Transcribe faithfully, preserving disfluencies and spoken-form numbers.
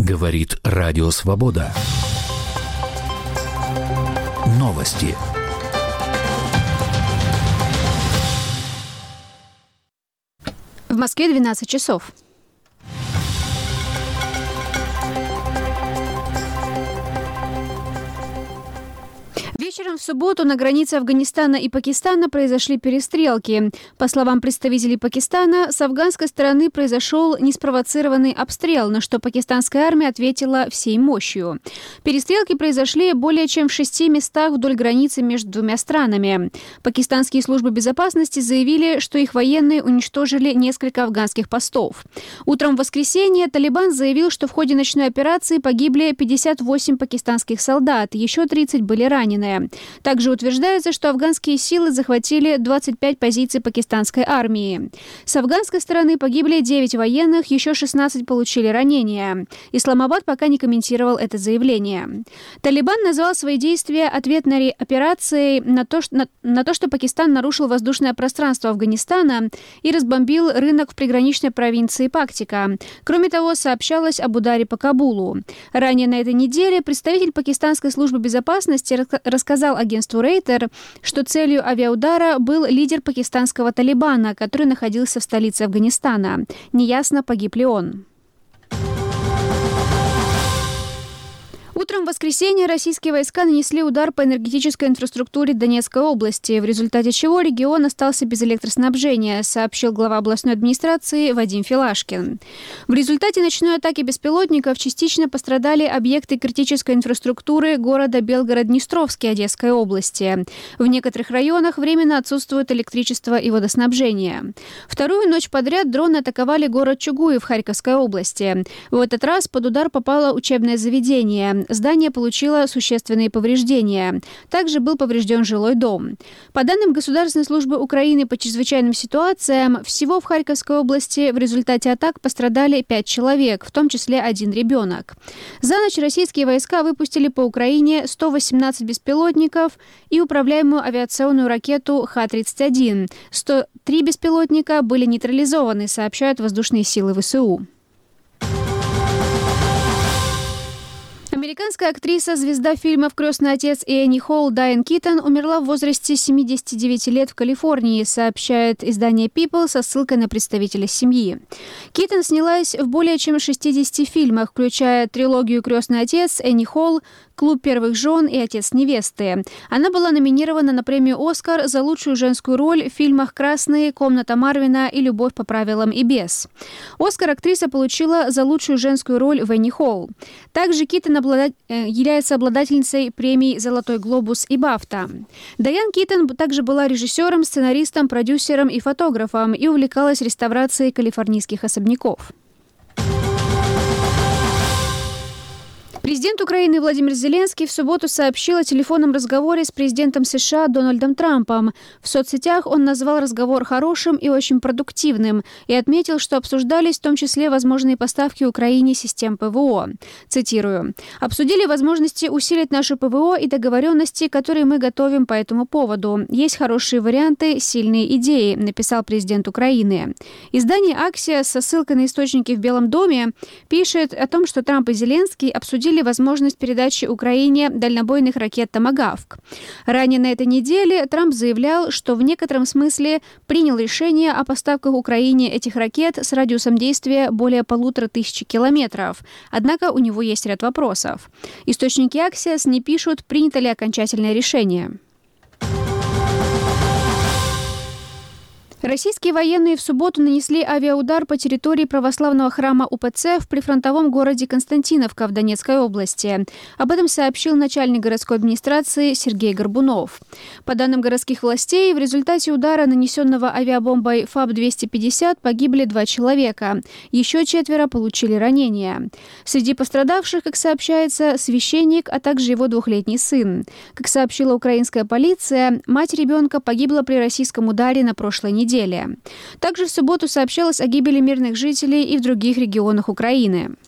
Говорит Радио Свобода. Новости. В Москве двенадцать часов. Вечером в субботу на границе Афганистана и Пакистана произошли перестрелки. По словам представителей Пакистана, с афганской стороны произошел неспровоцированный обстрел, на что пакистанская армия ответила всей мощью. Перестрелки произошли более чем в шести местах вдоль границы между двумя странами. Пакистанские службы безопасности заявили, что их военные уничтожили несколько афганских постов. Утром в воскресенье Талибан заявил, что в ходе ночной операции погибли пятьдесят восемь пакистанских солдат, еще тридцать были ранены. Также утверждается, что афганские силы захватили двадцать пять позиций пакистанской армии. С афганской стороны погибли девять военных, еще шестнадцать получили ранения. Исламабад пока не комментировал это заявление. Талибан назвал свои действия ответной операцией на то, что, на, на то, что Пакистан нарушил воздушное пространство Афганистана и разбомбил рынок в приграничной провинции Пактика. Кроме того, сообщалось об ударе по Кабулу. Ранее на этой неделе представитель пакистанской службы безопасности рассказал агентству Рейтер, что целью авиаудара был лидер пакистанского Талибана, который находился в столице Афганистана. Неясно, погиб ли он. Утром в воскресенье российские войска нанесли удар по энергетической инфраструктуре Донецкой области, в результате чего регион остался без электроснабжения, сообщил глава областной администрации Вадим Филашкин. В результате ночной атаки беспилотников частично пострадали объекты критической инфраструктуры города Белгород-Днестровский Одесской области. В некоторых районах временно отсутствует электричество и водоснабжение. Вторую ночь подряд дроны атаковали город Чугуев Харьковской области. В этот раз под удар попало учебное заведение. Здание получило существенные повреждения. Также был поврежден жилой дом. По данным Государственной службы Украины по чрезвычайным ситуациям, всего в Харьковской области в результате атак пострадали пять человек, в том числе один ребенок. За ночь российские войска выпустили по Украине сто восемнадцать беспилотников и управляемую авиационную ракету Х тридцать один. сто три беспилотника были нейтрализованы, сообщают воздушные силы ВСУ. Американская актриса, звезда фильмов «Крестный отец» и Энни Холл Дайан Китон умерла в возрасте семидесяти девяти лет в Калифорнии, сообщает издание People со ссылкой на представителя семьи. Китон снялась в более чем шестидесяти фильмах, включая трилогию «Крестный отец», Энни Холл, «Клуб первых жен» и «Отец невесты». Она была номинирована на премию «Оскар» за лучшую женскую роль в фильмах «Красные», «Комната Марвина» и «Любовь по правилам и без». «Оскар» актриса получила за лучшую женскую роль в Энни Холл. Также Китон облада... является обладательницей премий «Золотой глобус» и «Бафта». Дайан Китон также была режиссером, сценаристом, продюсером и фотографом и увлекалась реставрацией калифорнийских особняков. Президент Украины Владимир Зеленский в субботу сообщил о телефонном разговоре с президентом США Дональдом Трампом. В соцсетях он назвал разговор хорошим и очень продуктивным и отметил, что обсуждались в том числе возможные поставки Украине систем ПВО. Цитирую. «Обсудили возможности усилить наше ПВО и договоренности, которые мы готовим по этому поводу. Есть хорошие варианты, сильные идеи», написал президент Украины. Издание «Аксиос» со ссылкой на источники в Белом доме пишет о том, что Трамп и Зеленский обсудили возможность передачи Украине дальнобойных ракет «Томагавк». Ранее на этой неделе Трамп заявлял, что в некотором смысле принял решение о поставках Украине этих ракет с радиусом действия более полутора тысяч километров. Однако у него есть ряд вопросов. Источники Axios не пишут, принято ли окончательное решение. Российские военные в субботу нанесли авиаудар по территории православного храма УПЦ в прифронтовом городе Константиновка в Донецкой области. Об этом сообщил начальник городской администрации Сергей Горбунов. По данным городских властей, в результате удара, нанесенного авиабомбой ФАБ двести пятьдесят, погибли два человека. Еще четверо получили ранения. Среди пострадавших, как сообщается, священник, а также его двухлетний сын. Как сообщила украинская полиция, мать ребенка погибла при российском ударе на прошлой неделе. Также в субботу сообщалось о гибели мирных жителей и в других регионах Украины.